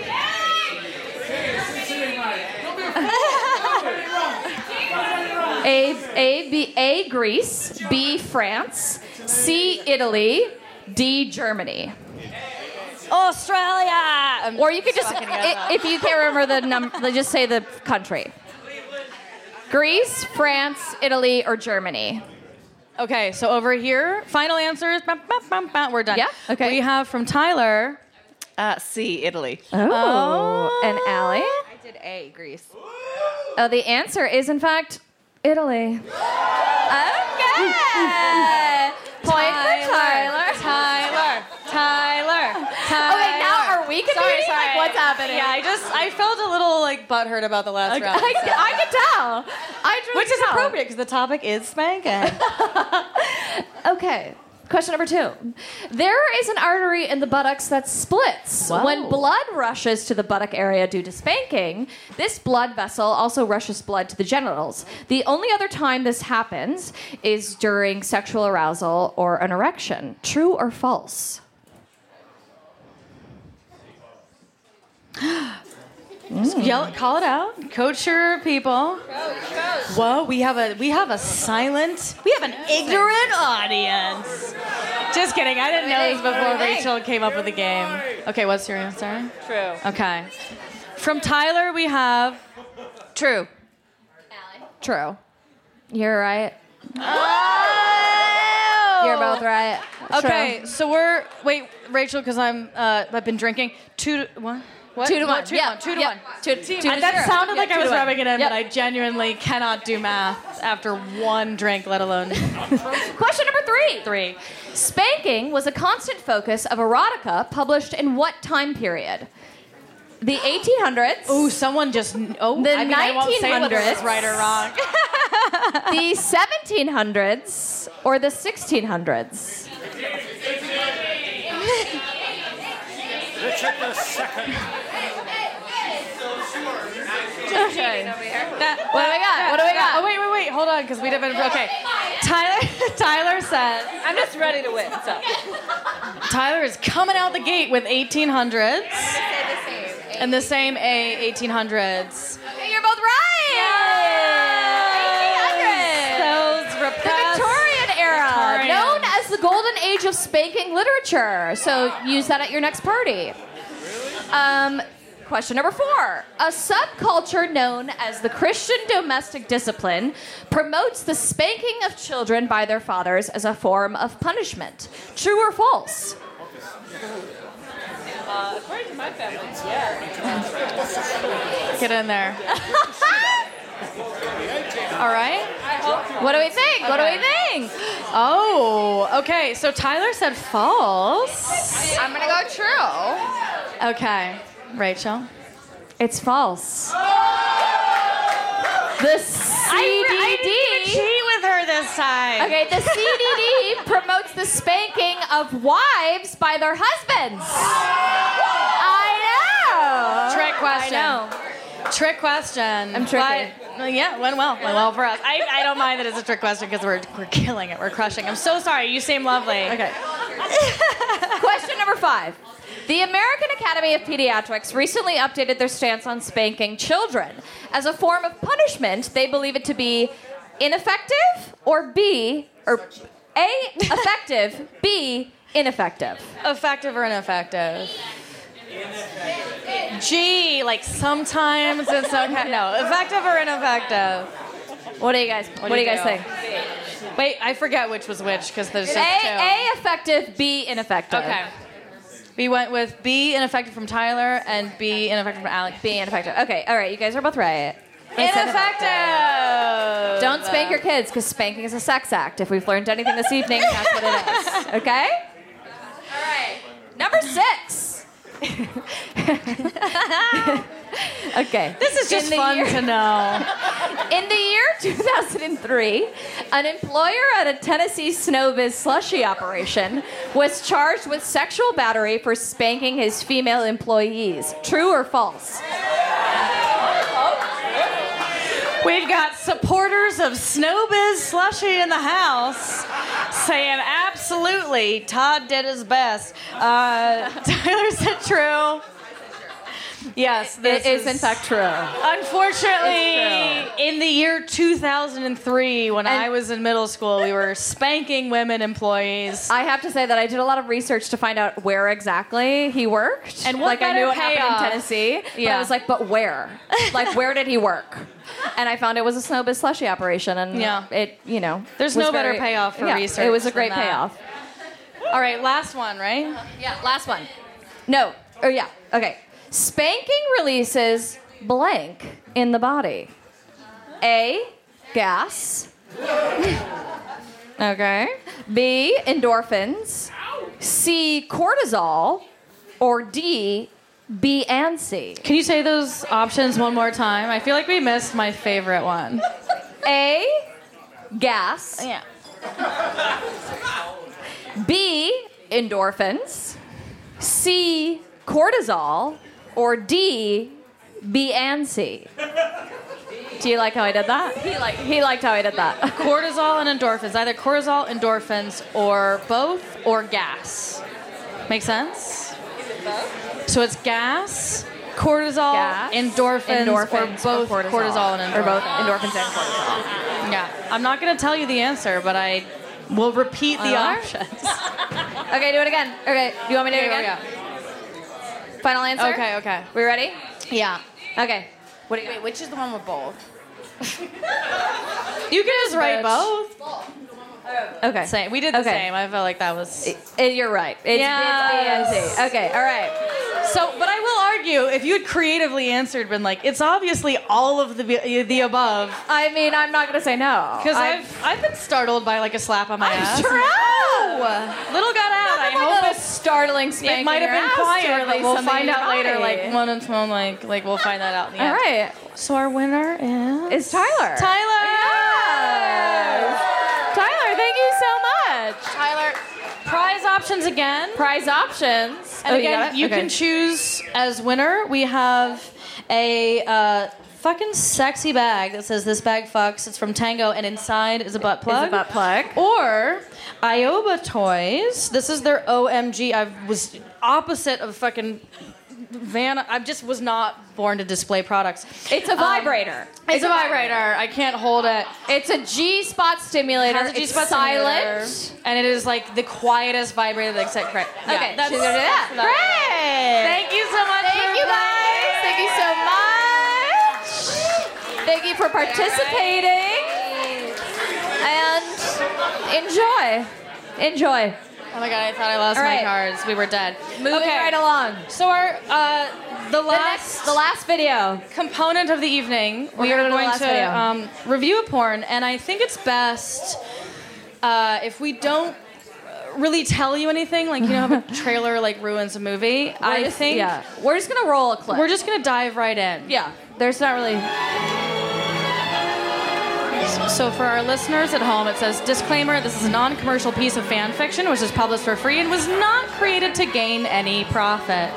A, Greece, B, France, C, Italy, D, Germany. Australia! Or you could just, if you can't remember the number, just say the country. Greece, France, Italy, or Germany. Okay, so over here, final answers. We're done. Yeah, okay. We have from Tyler. C, Italy. Oh. And Allie? I did A, Greece. Oh, the answer is, in fact, Italy. Okay. Point what's happening. Yeah, I felt a little like butthurt about the last round. I can tell. Which is appropriate because the topic is spanking. Okay. Question number 2. There is an artery in the buttocks that splits. Whoa. When blood rushes to the buttock area due to spanking, this blood vessel also rushes blood to the genitals. The only other time this happens is during sexual arousal or an erection. True or false? Call it out. Coach your people. Whoa, we have an ignorant audience. Just kidding. I didn't know this before Rachel came up with the game. Okay, what's your answer? True. Okay. From Tyler, we have True. True. You're right. Oh! You're both right. Okay, True. so Rachel, because I've been drinking 2 to 1. What? 2 to 1. 2 to 1. 2 to 1. That sounded like I was rubbing it in, but I genuinely cannot do math after one drink, let alone. Question number 3. Spanking was a constant focus of erotica published in what time period? The 1800s. Oh, someone just. Oh, the 1900s. I won't say whether it's right or wrong. The 1700s or the 1600s? Richard II. Okay. What do we got? Oh, wait. Hold on, because we didn't. Okay. Tyler said. I'm just ready to win. So. Tyler is coming out the gate with 1800s. And the same 1800s. You're both right. Those repressed. The Victorian era, known as the golden age of spanking literature. So use that at your next party. Question number 4. A subculture known as the Christian domestic discipline promotes the spanking of children by their fathers as a form of punishment. True or false? According to my family, yeah. Get in there. All right. What do we think? What do we think? Oh, okay. So Tyler said false. I'm going to go true. Okay. Rachel? It's false. The CDD. I didn't cheat with her this time. Okay, the CDD promotes the spanking of wives by their husbands. I know. Trick question. I know. Trick question. I'm tricky. Yeah, went well for us. I don't mind that it's a trick question because we're killing it. We're crushing. I'm so sorry. You seem lovely. Okay. Question number 5. The American Academy of Pediatrics recently updated their stance on spanking children. As a form of punishment, they believe it to be ineffective or A, effective, B, ineffective. Effective or ineffective? G, like sometimes it's okay. No, effective or ineffective? What do you guys think? Wait, I forget which was which because there's just two. A, effective, B, ineffective. Okay. We went with B, ineffective from Tyler, and B, ineffective from Alex. B, ineffective. Okay, all right, you guys are both right. Ineffective! Don't spank your kids, because spanking is a sex act. If we've learned anything this evening, that's what it is. Okay? All right. Number 6. Okay. This is just fun to know. In the year 2003, an employer at a Tennessee Snowbiz slushy operation was charged with sexual battery for spanking his female employees. True or false? We've got supporters of Snowbiz slushy in the house saying absolutely, Todd did his best. Tyler said true. Yes, this is in fact true. Unfortunately, in the year 2003, when I was in middle school, we were spanking women employees. I have to say that I did a lot of research to find out where exactly he worked. And what I knew it payoff? happened in Tennessee. But I was like, but where? Like, where did he work? And I found it was a Snowbiz slushy operation, and it, there's no better payoff for research. It was a great payoff. All right, last one, right? Yeah, last one. No. Oh yeah. Okay. Spanking releases blank in the body. A, gas. Okay. B, endorphins. C, cortisol. Or D, B and C? Can you say those options one more time? I feel like we missed my favorite one. A, gas. Yeah. B, endorphins. C, cortisol. Or D, B and C. Do you like how I did that? He liked how I did that. Cortisol and endorphins. Either cortisol, endorphins, or both, or gas. Make sense? So it's gas, cortisol, endorphins, or both cortisol and endorphins. Or both endorphins and cortisol. Yeah. I'm not going to tell you the answer, but I will repeat the options. Okay, do it again. Okay, do you want me to do it again? Yeah. Final answer? Okay. We ready? Yeah. Okay. What do you Wait, which is the one with both? You can just write both. Okay. Same. We did the same. I felt like that was... You're right. It's B and C. Okay, all right. So, but I will argue, if you had creatively answered, been like, it's obviously all of the above. I mean, I'm not going to say no. Because I've been startled by like a slap on my ass. True. Little got out. I hope it's startling spanking. It might have been quiet, but we'll find out later. Right. Like one and one, like we'll find that out in the end. All right. So our winner is Tyler. Tyler. Yes. Tyler, thank you so much. Tyler. Prize options again. Prize options. And again, you can choose as winner. We have a fucking sexy bag that says "This bag fucks." It's from Tango, and inside is a butt plug. Is a butt plug. Or Ioba Toys. This is their OMG. I was opposite of fucking Vanna. I just was not born to display products. It's a vibrator. It's a vibrator. I can't hold it. It's a G-spot stimulator. It has a G-spot it's silent. stimulator, and it is like the quietest vibrator that except correct. Yeah, Okay, that's she's gonna do that. Great. Thank you so much. Thank you guys. Thank you so much. Thank you for participating. And enjoy. Oh my god, I thought I lost my cards. We were dead. Moving right along. So our the last video component of the evening, we are going to review a porn, and I think it's best if we don't really tell you anything, like how a trailer like ruins a movie. We're just gonna roll a clip. We're just gonna dive right in. Yeah, there's not really. So for our listeners at home, it says, disclaimer, this is a non-commercial piece of fan fiction which is published for free and was not created to gain any profit.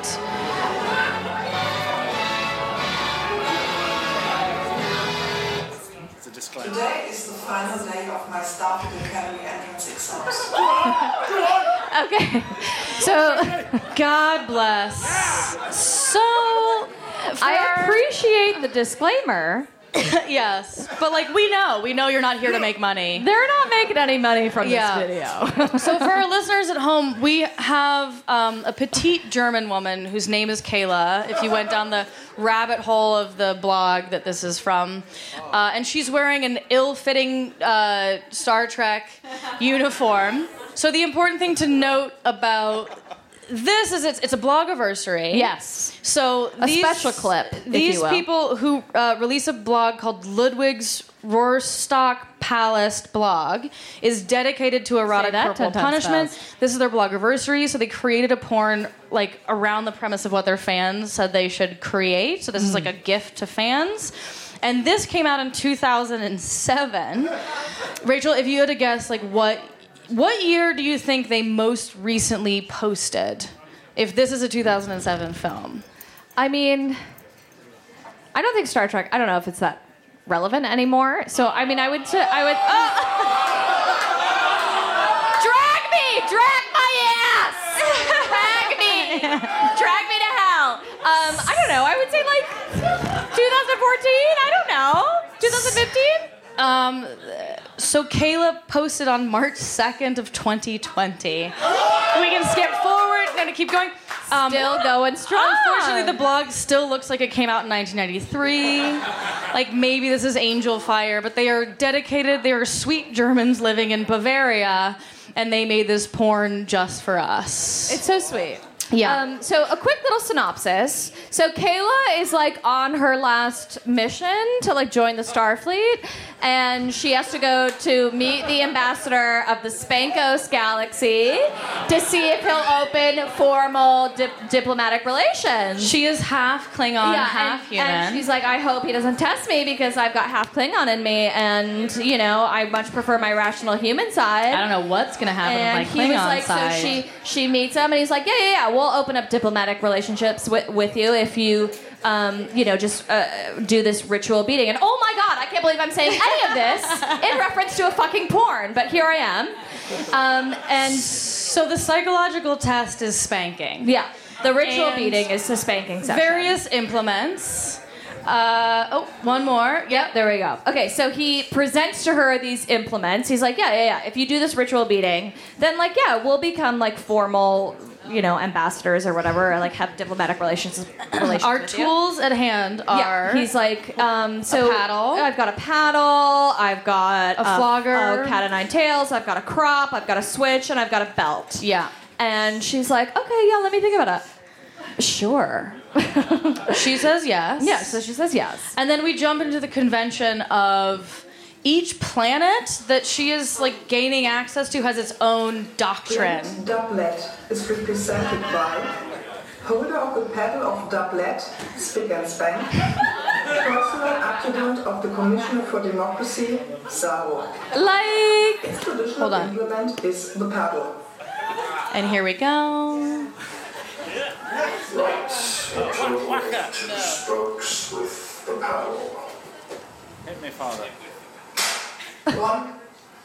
It's a disclaimer. Today is the final day of my Starfleet Academy entrance exams. Okay. So, God bless. So, I appreciate the disclaimer. Yes, but like we know you're not here to make money. They're not making any money from this video. So for our listeners at home, we have a petite German woman whose name is Kayla. If you went down the rabbit hole of the blog that this is from, and she's wearing an ill-fitting Star Trek uniform. So the important thing to note about this is it's a blogiversary. Yes. So a special clip. These people who release a blog called Ludwig's Rohrstock Palast blog is dedicated to erotic corporal punishment. This is their blogiversary, so they created a porn like around the premise of what their fans said they should create. So this is like a gift to fans. And this came out in 2007. Rachel, if you had to guess, like what year do you think they most recently posted? If this is a 2007 film. I mean, I don't think Star Trek, I don't know if it's that relevant anymore. So, I mean, I would drag my ass! Drag me to hell. I don't know, I would say like 2014, I don't know. 2015? So Kayla posted on March 2nd of 2020. We can skip forward, going to keep going. Still going strong. Unfortunately, the blog still looks like it came out in 1993. Like maybe this is Angel Fire, but they are dedicated. They are sweet Germans living in Bavaria, and they made this porn just for us. It's so sweet. Yeah. So a quick little synopsis. So Kayla is like on her last mission to like join the Starfleet, and she has to go to meet the ambassador of the Spankos Galaxy to see if he'll open formal diplomatic relations. She is half Klingon, half human. And she's like, I hope he doesn't test me because I've got half Klingon in me, and you know, I much prefer my rational human side. I don't know what's gonna happen and with my Klingon he was like, side. So she meets him, and he's like, yeah, we'll open up diplomatic relationships with you if you, just do this ritual beating. And oh my God, I can't believe I'm saying any of this in reference to a fucking porn, but here I am. And so the psychological test is spanking. Yeah, the ritual beating is the spanking session. Various implements. One more. Yep, there we go. Okay, so he presents to her these implements. He's like, yeah. If you do this ritual beating, then like, we'll become like formal, ambassadors or whatever, or like have diplomatic relations Our with tools at hand are. Yeah, he's like, a paddle. I've got a paddle. I've got a flogger, a cat of nine tails. I've got a crop. I've got a switch, and I've got a belt. Yeah. And she's like, okay, let me think about it. Sure. She says yes. Yeah, so she says yes. And then we jump into the convention of each planet that she is like gaining access to has its own doctrine. Doublet is represented by holder of the paddle of doublet, Spick and Spank, personal adjutant of the Commissioner for Democracy, Zaro. Its traditional implement is the paddle. And here we go. Right, two strokes with the paddle. Hit me, Father. 1,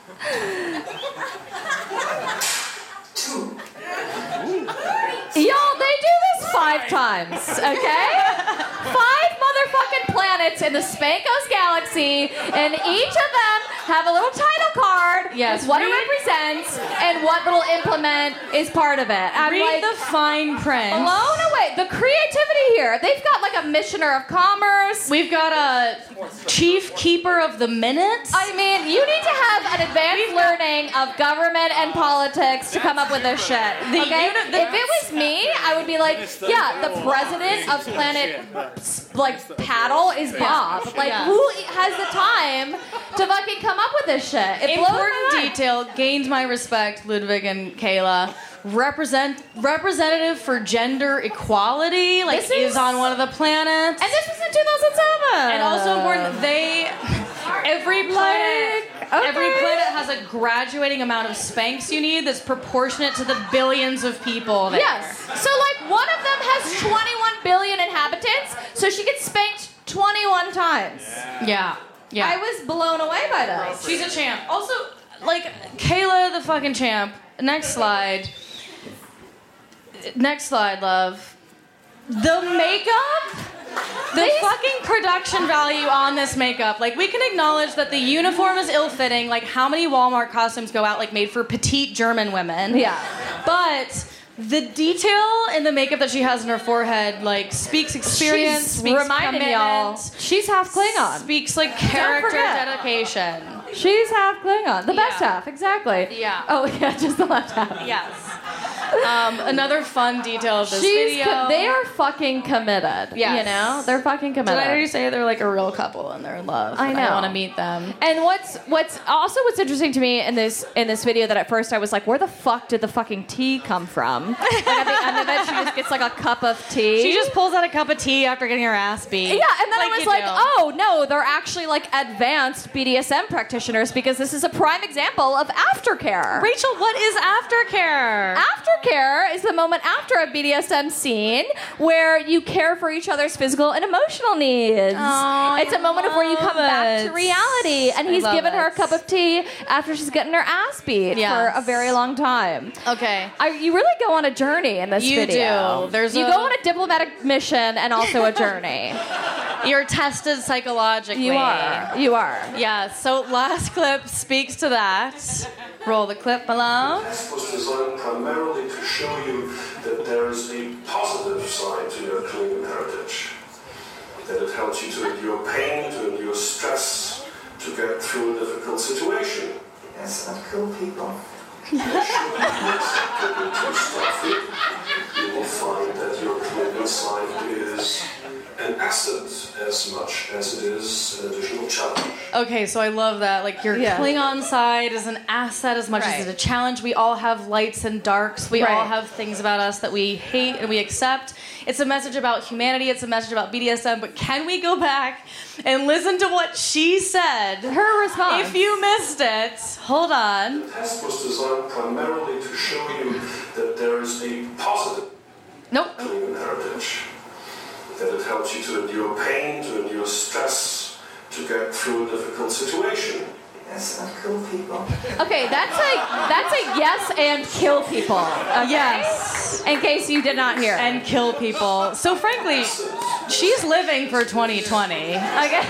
2. Y'all, they do this 5 times, okay? 5 motherfucking planets in the Spankos Galaxy, and each of them have a little title card with what it represents and what little implement is part of it. I'm read like, the fine print. Blown away. The creativity here. They've got like a missioner of commerce. We've got a chief keeper of the minutes. I mean, you need to have an advanced learning of government and politics to come up with this shit. Okay? If it was me, I would be like, the president of planet Paddle is Bob. Who has the time to fucking come up with this shit? It blows my Important mind. detail, gained my respect, Ludwig and Kayla. Representative for gender equality, is on one of the planets. And this was in 2007. And also important, every planet has a graduating amount of spanks you need that's proportionate to the billions of people there. Yes. So one of them has 21 billion inhabitants, so she gets spanked 21 times. Yeah. I was blown away by this. She's a champ. Also, Kayla the fucking champ. Next slide. Next slide, love. The makeup? The fucking production value on this makeup. We can acknowledge that the uniform is ill-fitting. How many Walmart costumes go out, made for petite German women? Yeah. But the detail in the makeup that she has in her forehead, speaks experience, speaks reminding y'all, she's half Klingon. Speaks, character dedication. She's half Klingon. The best half, exactly. Yeah. Oh, yeah, just the left half. Yes. Another fun detail of this video. They are fucking committed. Yes. They're fucking committed. Did I already say they're a real couple and they're in love? I know. I want to meet them. And what's interesting to me in this video that at first I was like, where the fuck did the fucking tea come from? At the end of it, she just gets a cup of tea. She just pulls out a cup of tea after getting her ass beat. Yeah, and then I was like, oh no, they're actually advanced BDSM practitioners because this is a prime example of aftercare. Rachel, what is aftercare? Aftercare is the moment after a BDSM scene where you care for each other's physical and emotional needs. Oh, it's a moment of where you come back to reality, and he's given her a cup of tea after she's getting her ass beat for a very long time. Okay. You really go on a journey in this video. You do. You go on a diplomatic mission and also a journey. You're tested psychologically. You are. Yeah, so last clip speaks to that. Roll the clip below. This was designed primarily to show you that there is a positive side to your Klingon heritage. That it helps you to endure pain, to endure stress, to get through a difficult situation. Yes, and kill people. You will find Okay, so I love that. Like, your Klingon side is an asset as much as it's a challenge. We all have lights and darks. We all have things about us that we hate and we accept. It's a message about humanity. It's a message about BDSM. But can we go back and listen to what she said? Her response. If you missed it, hold on. The test was designed primarily to show you that there is a positive Klingon heritage. That it helps you to endure pain, to endure stress, to get through a difficult situation. Yes, and kill people. Okay, that's a yes and kill people. Okay? Yes. In case you did not hear. And kill people. So frankly, she's living for 2020. Okay.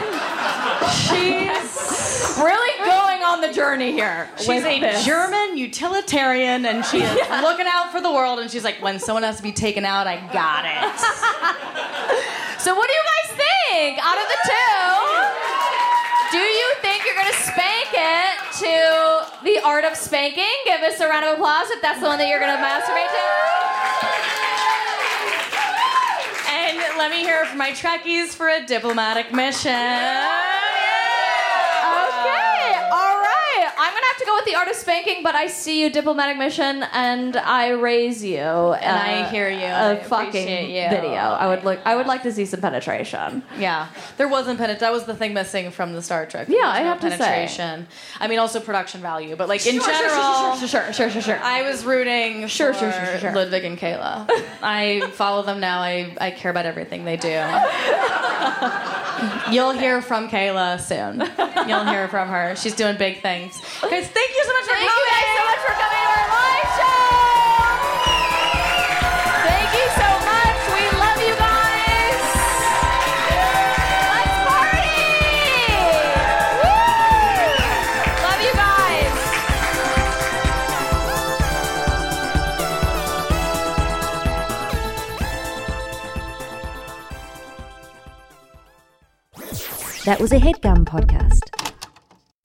She's really going on the journey here. She's a German utilitarian, and she is looking out for the world, and she's like, when someone has to be taken out, I got it. So what do you guys think? Out of the two, do you think you're going to spank it to The Art of Spanking? Give us a round of applause if that's the one that you're going to masturbate to. And let me hear from my Trekkies for a diplomatic mission. Okay, all right. I'm going to have to go with The Art of Spanking, but I see you, diplomatic mission, and I raise you. And I hear you. A fucking video. I would like to see some penetration. Yeah, there wasn't penetration. That was the thing missing from the Star Trek. Yeah, I have to penetration. I mean, also production value, but like in Sure. general, I was rooting for Ludwig and Kayla. I follow them now. I care about everything they do. You'll hear from Kayla soon. You'll hear from her. She's doing big things. Guys, thank you so much for coming. Thank you guys so much for coming to our live show. Thank you so much. We love you guys. Let's party. Woo! Love you That was a HeadGum podcast.